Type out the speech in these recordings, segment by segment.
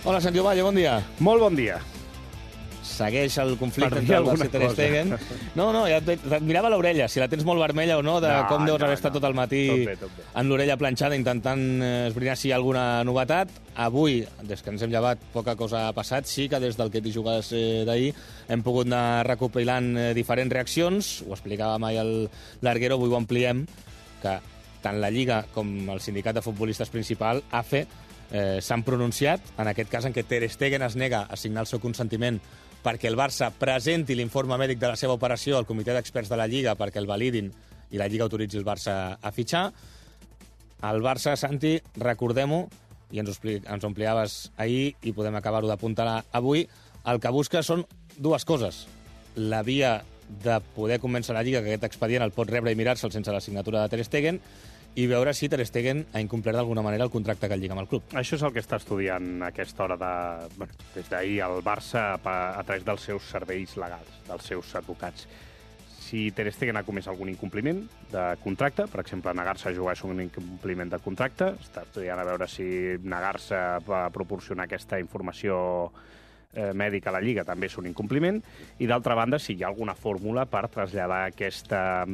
Hola, Santi Ovalle, bon dia. Molt bon dia. Segueix el conflicte entre el Barça i Ter Stegen. No, ja et mirava l'orella, si la tens molt vermella o no, de com deus haver estat tot el matí tot bé. amb l'orella planxada intentant esbrinar si hi ha alguna novetat. Avui, des que ens hem llevat, poca cosa ha passat. Sí que des del que t'hi jugues d'ahir hem pogut anar recopilant diferents reaccions. Ho explicàvem ahir al Larguero, avui ho ampliem, que tant la Lliga com el sindicat de futbolistes principal, AFE, s'han pronunciat, en aquest cas en què Ter Stegen es nega a signar el seu consentiment perquè el Barça presenti l'informe mèdic de la seva operació al comitè d'experts de la Lliga perquè el validin i la Lliga autoritzi el Barça a fitxar. El Barça, Santi, recordem-ho, i ens ho ampliaves ahir i podem acabar-ho d'apuntar avui, el que busca són dues coses. La via de poder convèncer la Lliga que aquest expedient el pot rebre i mirar-se'l sense la signatura de Ter Stegen i veure si Ter Stegen ha incomplert d'alguna manera el contracte que el lliga amb el club. Això és el que està estudiant a aquesta hora des d'ahir el Barça a través dels seus serveis legals, dels seus advocats. Si Ter Stegen ha comès algun incompliment de contracte, per exemple, negar-se a jugar és un incompliment de contracte, està estudiant a veure si negar-se a proporcionar aquesta informació mèdica a la Lliga també és un incompliment, i d'altra banda, si hi ha alguna fórmula per traslladar aquesta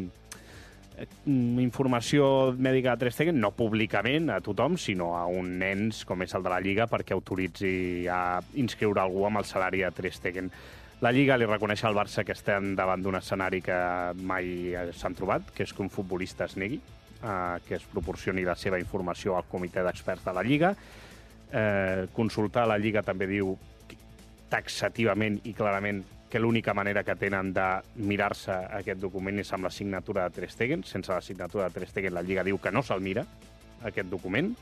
informació mèdica de Ter Stegen, no públicament a tothom, sinó a un ens com és el de la Lliga perquè autoritzi a inscriure algú amb el salari de Ter Stegen. La Lliga li reconeix al Barça que estem davant d'un escenari que mai s'han trobat, que és que un futbolista es negui que es proporcioni la seva informació al comitè d'experts de la Lliga. Consultar la Lliga també diu taxativament i clarament que l'única manera que tenen de mirar-se aquest document és amb la signatura de Ter Stegen. Sense la signatura de Ter Stegen, la Lliga diu que no se'l mira, aquest document.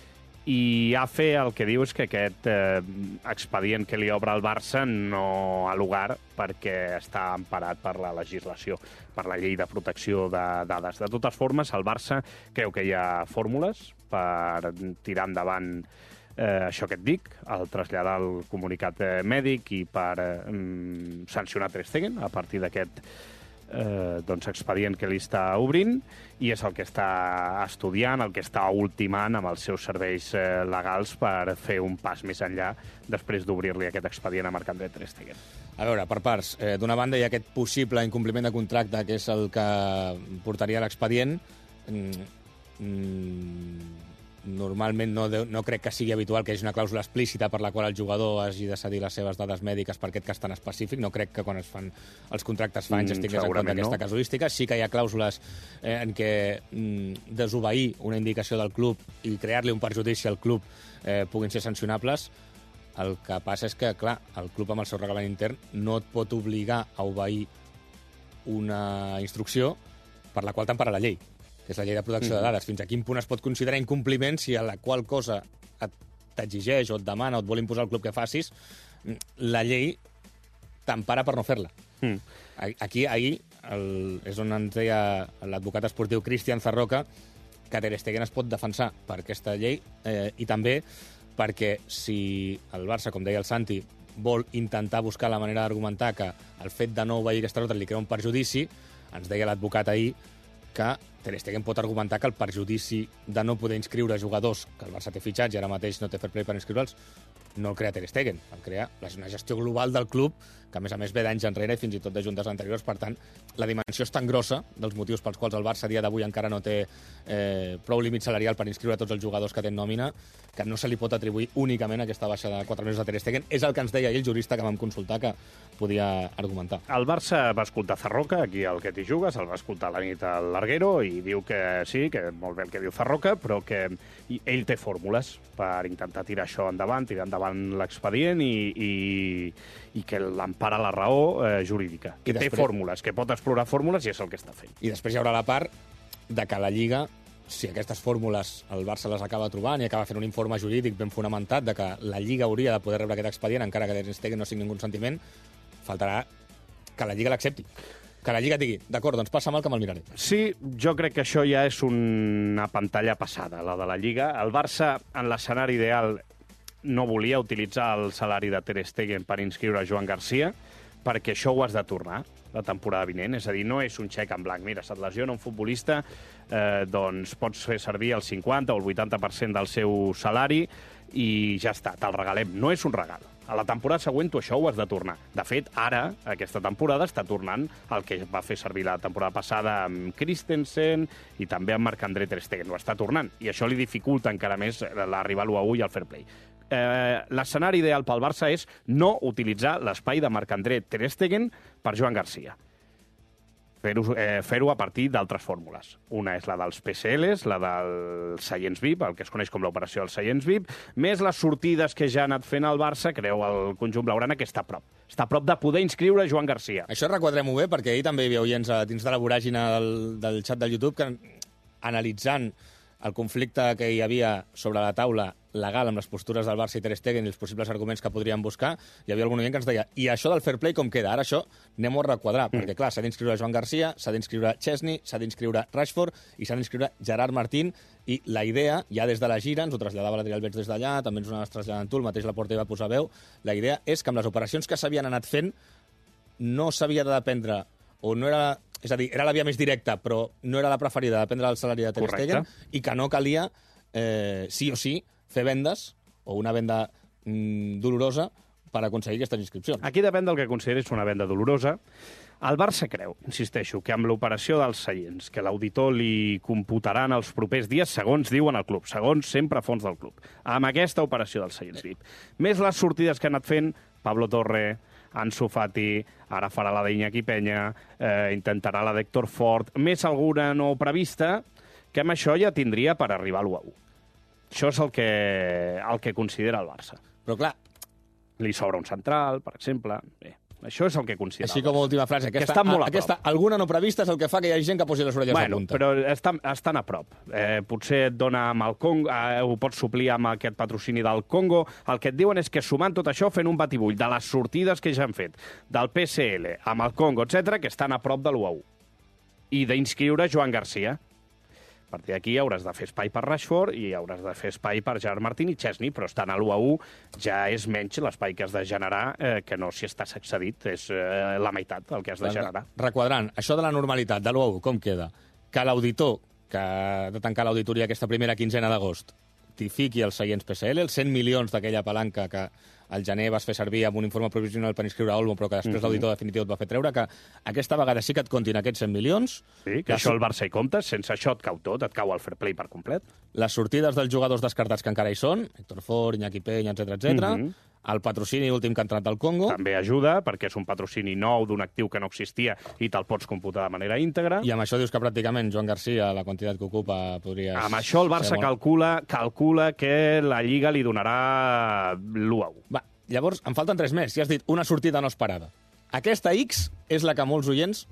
I AFE el que diu és que aquest expedient que li obre el Barça no ha lugar perquè està emparat per la legislació, per la llei de protecció de dades. De totes formes, el Barça creu que hi ha fórmules per tirar endavant això que et dic, el traslladar el comunicat mèdic i per sancionar Ter Stegen a partir d'aquest expedient que li està obrint, i és el que està estudiant, el que està ultimant amb els seus serveis legals per fer un pas més enllà després d'obrir-li aquest expedient a Marc-André Ter Stegen. A veure, per parts. D'una banda hi ha aquest possible incompliment de contracte, que és el que portaria l'expedient. Normalment no crec que sigui habitual que hi hagi una clàusula explícita per la qual el jugador hagi de cedir les seves dades mèdiques per aquest cas tan específic. No crec que quan es fan els contractes fa anys es tingués en compte aquesta casuística. Sí que hi ha clàusules en què desobeir una indicació del club i crear-li un perjudici al club puguin ser sancionables. El que passa és que, clar, el club amb el seu reglament intern no et pot obligar a obeir una instrucció per la qual t'empara la llei, que és la llei de protecció de dades. Fins a quin punt es pot considerar incompliment si a la qual cosa t'exigeix o et demana o et vol imposar el club que facis, la llei t'empara per no fer-la. Aquí, ahir, és on ens deia l'advocat esportiu Cristian Zarroca que Ter Stegen es pot defensar per aquesta llei i també perquè si el Barça, com deia el Santi, vol intentar buscar la manera d'argumentar que el fet de no obeir aquesta ordre li crea un perjudici, ens deia l'advocat ahir que Ter Stegen pot argumentar que el perjudici de no poder inscriure jugadors que el Barça té fitxats i ara mateix no té fair play per inscriure'ls no el crea Ter Stegen, el crea una gestió global del club que a més ve d'anys enrere i fins i tot de juntes anteriors. Per tant, la dimensió és tan grossa dels motius pels quals el Barça a dia d'avui encara no té prou límit salarial per inscriure tots els jugadors que té en nòmina, que no se li pot atribuir únicament aquesta baixa de 4 mesos de Ter Stegen. És el que ens deia ahir el jurista que vam consultar que podia argumentar. El Barça va escoltar Zarroca, aquí al que t'hi jugues, el va escoltar a la nit al Larguero i diu que sí, que molt bé el que diu Zarroca, però que ell té fórmules per intentar tirar això endavant, tirar endavant l'expedient i que l'empara la raó jurídica. Que té fórmules, que pot explorar fórmules i és el que està fent. I després hi haurà la part de que la Lliga, si aquestes fórmules el Barça les acaba trobant i acaba fent un informe jurídic ben fonamentat de que la Lliga hauria de poder rebre aquest expedient encara que Ter Stegen no signi un consentiment, faltarà que la Lliga l'accepti. Que la Lliga digui, d'acord, doncs passa mal que me'l miraré. Sí, jo crec que això ja és una pantalla passada, la de la Lliga. El Barça, en l'escenari ideal, no volia utilitzar el salari de Ter Stegen per inscriure Joan Garcia, perquè això ho has de tornar la temporada vinent. És a dir, no és un xec en blanc. Mira, se't lesiona un futbolista, doncs pots fer servir el 50 o el 80% del seu salari i ja està, te'l regalem. No és un regal. A la temporada següent tu això ho has de tornar. De fet, ara, aquesta temporada, està tornant el que va fer servir la temporada passada amb Christensen i també amb Marc-André Ter Stegen. Ho està tornant. I això li dificulta encara més l'arribar a l'1-1 i al fair play. L'escenari ideal pel Barça és no utilitzar l'espai de Marc-André Ter Stegen per Joan Garcia. Fer-ho a partir d'altres fórmules. Una és la dels PSLs, la del seients VIP, el que es coneix com l'operació dels seients VIP, més les sortides que ja ha anat fent el Barça, creu el conjunt blaugrana, que està a prop. Està a prop de poder inscriure Joan Garcia. Això requadrem-ho bé, perquè ahir també hi havia oients dins de la voràgina del xat del YouTube que, analitzant el conflicte que hi havia sobre la taula legal amb les postures del Barça i Ter Stegen i els possibles arguments que podrien buscar, hi havia algun oient que ens deia i això del fair play com queda? Ara això anem-ho a requadrar, perquè clar, s'ha d'inscriure Joan Garcia, s'ha d'inscriure Chesney, s'ha d'inscriure Rashford i s'ha d'inscriure Gerard Martín, i la idea, ja des de la gira, ens ho traslladava l'Adrià Alberts des d'allà, també ens ho anaves traslladant tu, el mateix Laporta hi va posar veu, la idea és que amb les operacions que s'havien anat fent no s'havia de dependre, o no era... És a dir, era la via més directa, però no era la preferida, dependre del salari de Ter Stegen, i que no calia, sí o sí, fer vendes, o una venda dolorosa, per aconseguir aquestes inscripcions. Aquí depèn del que consideris una venda dolorosa. El Barça creu, insisteixo, que amb l'operació dels seients, que l'auditor li computaran els propers dies, segons diuen el club, segons sempre fons del club, amb aquesta operació dels seients VIP, més les sortides que ha anat fent Pablo Torre, Ansu Fati, ara farà la d'Iñaki Peña, intentarà la d'Héctor Ford, més alguna no prevista, que amb això ja tindria per arribar a l'1-1. Això és el que considera el Barça. Però clar... Li sobra un central, per exemple. Bé, això és el que considera Així com a última frase, aquesta alguna no prevista és el que fa que hi hagi gent que posi les orelles a punta. Però estan a prop. Potser et dona amb el Congo, ho pots suplir amb aquest patrocini del Congo. El que et diuen és que sumant tot això, fent un batibull de les sortides que ja han fet, del PSL, amb el Congo, etc, que estan a prop de l'1-1. I d'inscriure Joan Garcia. A partir d'aquí hauràs de fer espai per Rashford i hauràs de fer espai per Gerard Martín i Chesney, però estant a l'1-1 ja és menys l'espai que has de generar que no si estàs excedit. És la meitat el que has de generar. Requadrant, això de la normalitat de l'1-1, com queda? Que l'auditor, que ha de tancar l'auditoria aquesta primera quinzena d'agost, t'hi fiqui els seients PSL, els 100 milions d'aquella palanca que al gener vas fer servir amb un informe provisional per inscriure a Olmo, però que després l'auditor definitiu et va fer treure, que aquesta vegada sí que et comptin aquests 100 milions. Sí, que això el Barça hi comptes, sense això et cau tot, et cau el fair play per complet. Les sortides dels jugadors descartats que encara hi són, Héctor Ford, Iñaki Peña, etc. El patrocini últim que ha entrat al Congo. També ajuda, perquè és un patrocini nou d'un actiu que no existia i te'l pots computar de manera íntegra. I amb això dius que pràcticament Joan Garcia, la quantitat que ocupa, podria... Amb això el Barça calcula que la Lliga li donarà l'1-1. Va, llavors, em falten 3 més. Ja has dit, una sortida no esperada. Aquesta X és la que molts oients...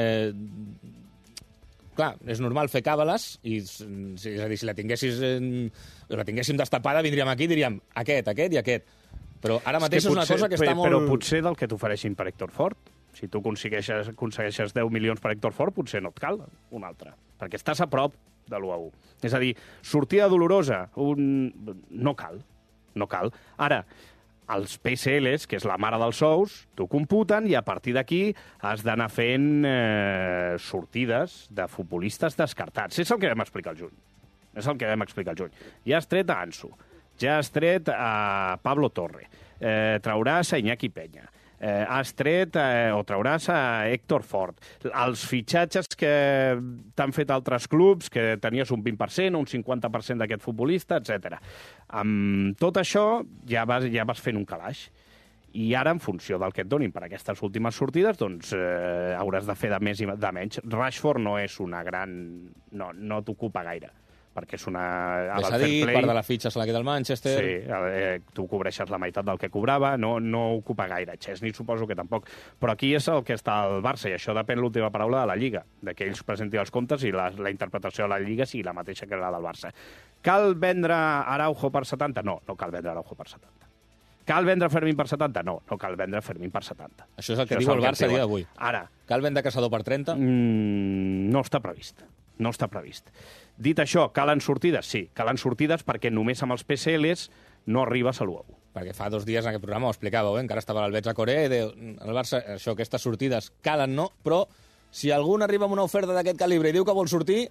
Clar, és normal fer càbales, i, és a dir, si la tinguéssim destapada, vindríem aquí i diríem aquest i aquest. Però ara mateix és una cosa que està molt... Però potser del que t'ofereixin per Héctor Ford, si tu aconsegueixes 10 milions per Héctor Ford, potser no et cal un altre, perquè estàs a prop de l'1-1. És a dir, sortida dolorosa, no cal. Ara, els PSLs, que és la mare dels sous, t'ho computen i a partir d'aquí has d'anar fent sortides de futbolistes descartats. És el que vam explicar al juny. Ja has tret a Ansu, ja has tret a Pablo Torre, trauràs a Iñaki Peña, has tret o trauràs a Héctor Ford. Els fitxatges que t'han fet altres clubs, que tenies un 20%, un 50% d'aquest futbolista, etc. Amb tot això ja vas fent un calaix. I ara, en funció del que et donin per aquestes últimes sortides, doncs hauràs de fer de més i de menys. Rashford no és una gran... No t'ocupa gaire, perquè és una... S'ha dit, part de la fitxa se la queda el Manchester... Sí, tu cobreixes la meitat del que cobrava, no ocupa gaire. Chesney suposo que tampoc. Però aquí és el que està el Barça, i això depèn l'última paraula de la Lliga, de que ells presentin els comptes i la interpretació de la Lliga sigui la mateixa que la del Barça. Cal vendre Araujo per 70? No cal vendre Araujo per 70. Cal vendre Fermín per 70? No cal vendre Fermín per 70. Això és el que diu el Barça a dia d'avui. Ara. Cal vendre Caçador per 30? No està previst. Dit això, calen sortides? Sí, calen sortides perquè només amb els PSLs no arribes a l'1-1. Perquè fa 2 dies en aquest programa ho explicàveu, encara estava l'Albets a Corea, i diu, el Barça, això, aquestes sortides calen, no? Però si algun arriba amb una oferta d'aquest calibre i diu que vol sortir,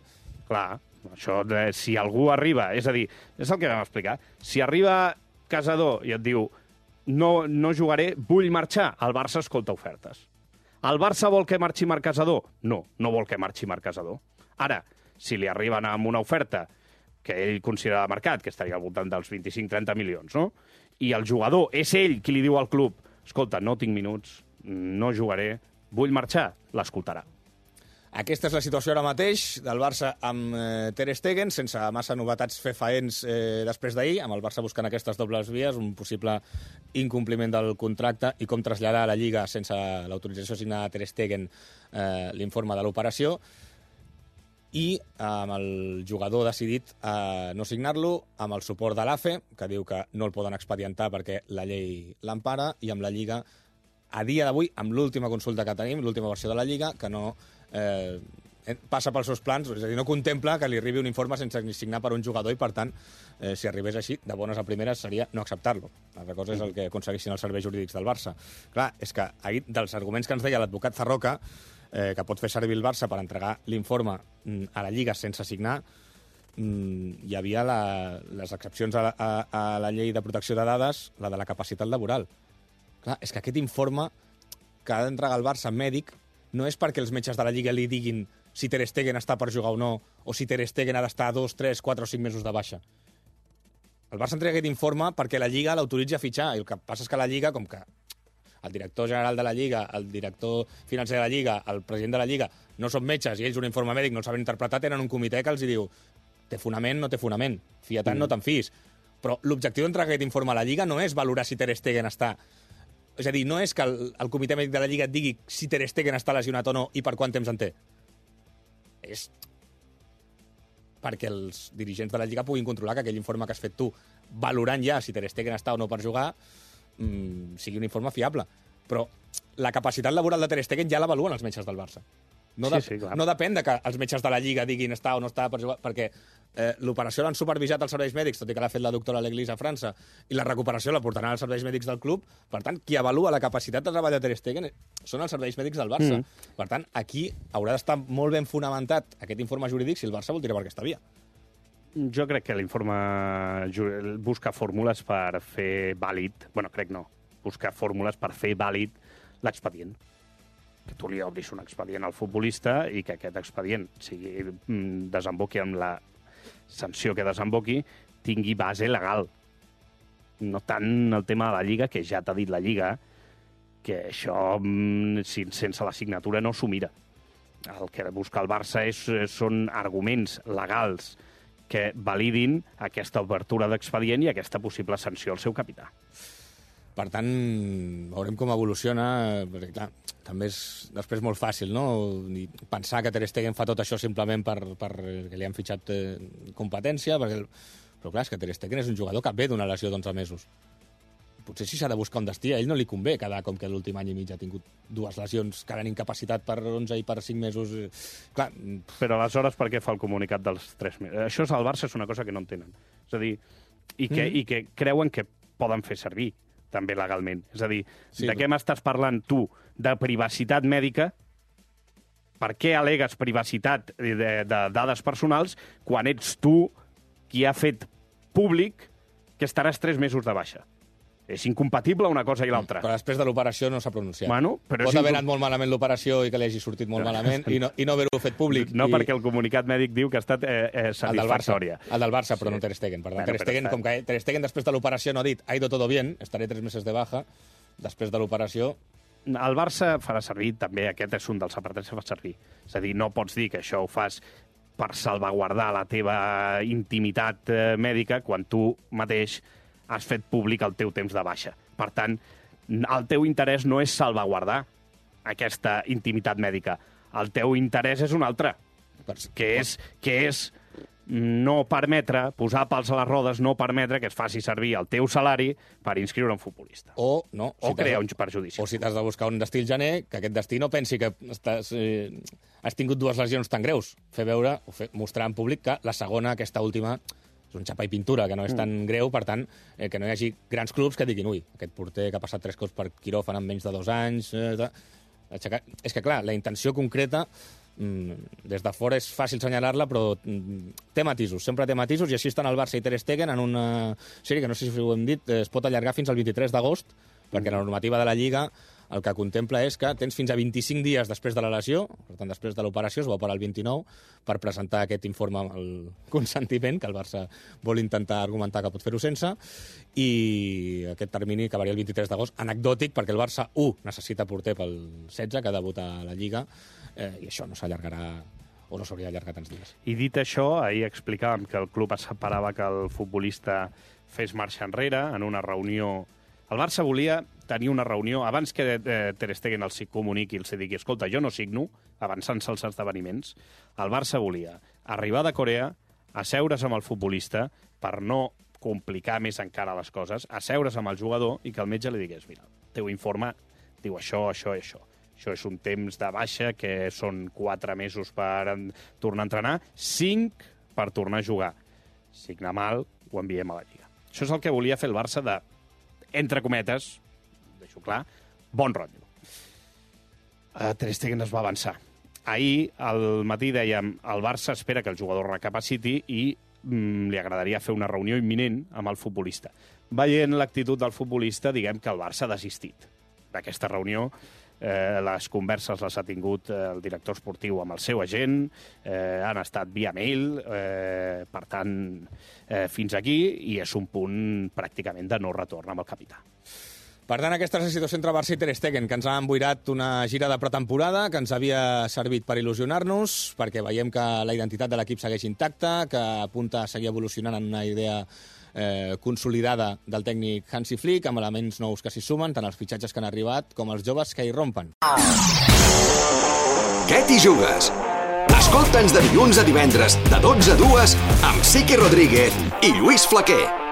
Clar, això, si algú arriba... És a dir, és el que vam explicar. Si arriba Casador i et diu no jugaré, vull marxar, el Barça escolta ofertes. El Barça vol que marxi Marc Casador? No vol que marxi Marc Casador. Ara, si li arriben amb una oferta que ell considera de mercat, que estaria al voltant dels 25-30 milions, no? I el jugador és ell qui li diu al club escolta, no tinc minuts, no jugaré, vull marxar, l'escoltarà. Aquesta és la situació ara mateix del Barça amb Ter Stegen, sense massa novetats fefaents després d'ahir, amb el Barça buscant aquestes dobles vies, un possible incompliment del contracte i com traslladar a la Lliga sense l'autorització signada de Ter Stegen l'informe de l'operació, i amb el jugador decidit a no signar-lo, amb el suport de l'AFE, que diu que no el poden expedientar perquè la llei l'empara, i amb la Lliga, a dia d'avui, amb l'última consulta que tenim, l'última versió de la Lliga, que no passa pels seus plans, és a dir, no contempla que li arribi un informe sense signar per un jugador i, per tant, si arribés així, de bones a primeres seria no acceptar-lo. L'altra cosa és el que aconseguissin els serveis jurídics del Barça. Clar, és que ahir, dels arguments que ens deia l'advocat Zarroca, que pot fer servir el Barça per entregar l'informe a la Lliga sense signar, hi havia les excepcions a la llei de protecció de dades, la de la capacitat laboral. Clar, és que aquest informe que ha d'entregar el Barça mèdic no és perquè els metges de la Lliga li diguin si Ter Stegen està per jugar o no, o si Ter Stegen ha d'estar 2, 3, 4 o 5 mesos de baixa. El Barça entrega aquest informe perquè la Lliga l'autoritza a fitxar, i el que passa és que la Lliga, com que el director general de la Lliga, el director financer de la Lliga, el president de la Lliga, no són metges i ells un informe mèdic no el saben interpretar, tenen un comitè que els diu té fonament, no té fonament, fia tant, no te'n fiïs. Però l'objectiu d'entregar aquest informe a la Lliga no és valorar si Ter Stegen està... És a dir, no és que el comitè mèdic de la Lliga et digui si Ter Stegen està lesionat o no i per quant temps en té. És perquè els dirigents de la Lliga puguin controlar que aquell informe que has fet tu, valorant ja si Ter Stegen està o no per jugar, sigui un informe fiable. Però la capacitat laboral de Ter Stegen ja l'avaluen els metges del Barça. No depèn de que els metges de la Lliga diguin està o no està per jugar, perquè l'operació l'han supervisat els serveis mèdics, tot i que l'ha fet la doctora Leglis a França, i la recuperació la portaran als serveis mèdics del club. Per tant, qui avalua la capacitat de treball de Ter Stegen són els serveis mèdics del Barça. Per tant, aquí haurà d'estar molt ben fonamentat aquest informe jurídic si el Barça vol tirar per aquesta via. Jo crec que l'informe busca fórmules per fer vàlid... Bueno, crec no. Busca fórmules per fer vàlid l'expedient. Que tu li obris un expedient al futbolista i que aquest expedient desemboqui amb la sanció que desemboqui, tingui base legal. No tant el tema de la Lliga, que ja t'ha dit la Lliga, que això sense la signatura no s'ho mira. El que busca el Barça són arguments legals que validin aquesta obertura d'expedient i aquesta possible sanció al seu capità. Per tant, veurem com evoluciona, perquè clar, també és després molt fàcil, no? Pensar que Ter Stegen fa tot això simplement perquè li han fitxat competència, però clar, és que Ter Stegen és un jugador que ve d'una lesió d'11 mesos. Potser si s'ha de buscar un destí, a ell no li convé quedar com que l'últim any i mig ha tingut 2 lesions que l'han incapacitat per 11 i per 5 mesos. Clar. Però aleshores per què fa el comunicat dels 3 mesos? Això al Barça és una cosa que no entenen. És a dir, i que creuen que poden fer servir també legalment. És a dir, de què m'estàs parlant tu? De privacitat mèdica? Per què al·legues privacitat de dades personals quan ets tu qui ha fet públic que estaràs 3 mesos de baixa? És incompatible una cosa i l'altra. Però després de l'operació no s'ha pronunciat. Bueno, pot haver anat molt malament l'operació i que li hagi sortit molt malament i no haver-ho fet públic. No, perquè el comunicat mèdic diu que ha estat satisfactòria. El del Barça, però no Ter Stegen. Per tant, Ter Stegen, com que Ter Stegen després de l'operació no ha dit ha ido todo bien, estaré 3 mesos de baja, després de l'operació... El Barça farà servir també, aquest és un dels apartats que fa servir. És a dir, no pots dir que això ho fas per salvaguardar la teva intimitat mèdica quan tu mateix has fet públic el teu temps de baixa. Per tant, el teu interès no és salvaguardar aquesta intimitat mèdica. El teu interès és un altre, que és no permetre, posar pals a les rodes, no permetre que es faci servir el teu salari per inscriure un futbolista. O crear un perjudici. O si t'has de buscar un destí al gener, que aquest destí no pensi que has tingut 2 lesions tan greus. Fer veure, mostrar en públic que la segona, aquesta última, és un xapa i pintura, que no és tan greu, per tant, que no hi hagi grans clubs que diguin ui, aquest porter que ha passat 3 cops per quiròfan en menys de 2 anys... És que, clar, la intenció concreta Des de fora és fàcil assenyalar-la, però té matisos, sempre té matisos, i així estan el Barça i Ter Stegen en una sèrie que, no sé si ho hem dit, es pot allargar fins al 23 d'agost, perquè la normativa de la Lliga el que contempla és que tens fins a 25 dies després de la lesió, per tant, després de l'operació, es va operar el 29, per presentar aquest informe amb el consentiment, que el Barça vol intentar argumentar que pot fer-ho sense, i aquest termini acabaria el 23 d'agost, anecdòtic, perquè el Barça, necessita porter pel 16, que debuta a la Lliga, i això no s'allargarà, o no s'hauria d'allargar tants dies. I dit això, ahir explicàvem que el club esperava que el futbolista fes marxa enrere en una reunió. El Barça volia tenir una reunió abans que Ter Stegen els comuniqui i els digui escolta, jo no signo, avançant-se els esdeveniments. El Barça volia arribar de Corea, asseure's amb el futbolista per no complicar més encara les coses, asseure's amb el jugador i que el metge li digués, mira, el teu informe diu això, això i això. Això és un temps de baixa, que són 4 mesos per tornar a entrenar, 5 per tornar a jugar. Si anar mal, ho enviem a la Lliga. Això és el que volia fer el Barça de, entre cometes, deixo clar, bon rotllo. Ter Stegen es va avançar. Ahir, al matí, dèiem, el Barça espera que el jugador recapaciti i li agradaria fer una reunió imminent amb el futbolista. Veient l'actitud del futbolista, diguem que el Barça ha desistit d'aquesta reunió. Les converses les ha tingut el director esportiu amb el seu agent, han estat via mail, per tant, fins aquí, i és un punt pràcticament de no retorn amb el capità. Per tant, aquesta és la situació entre Barça i Ter Stegen, que ens ha emboirat una gira de pretemporada, que ens havia servit per il·lusionar-nos, perquè veiem que la identitat de l'equip segueix intacta, que apunta a seguir evolucionant en una idea consolidada del tècnic Hansi Flick, amb elements nous que s'hi sumen, tant els fitxatges que han arribat com els joves que hi rompen. Què t'hi jugues? Escolta'ns de dilluns a divendres, de 12 a 2, amb Siqui Rodríguez i Lluís Flaquer.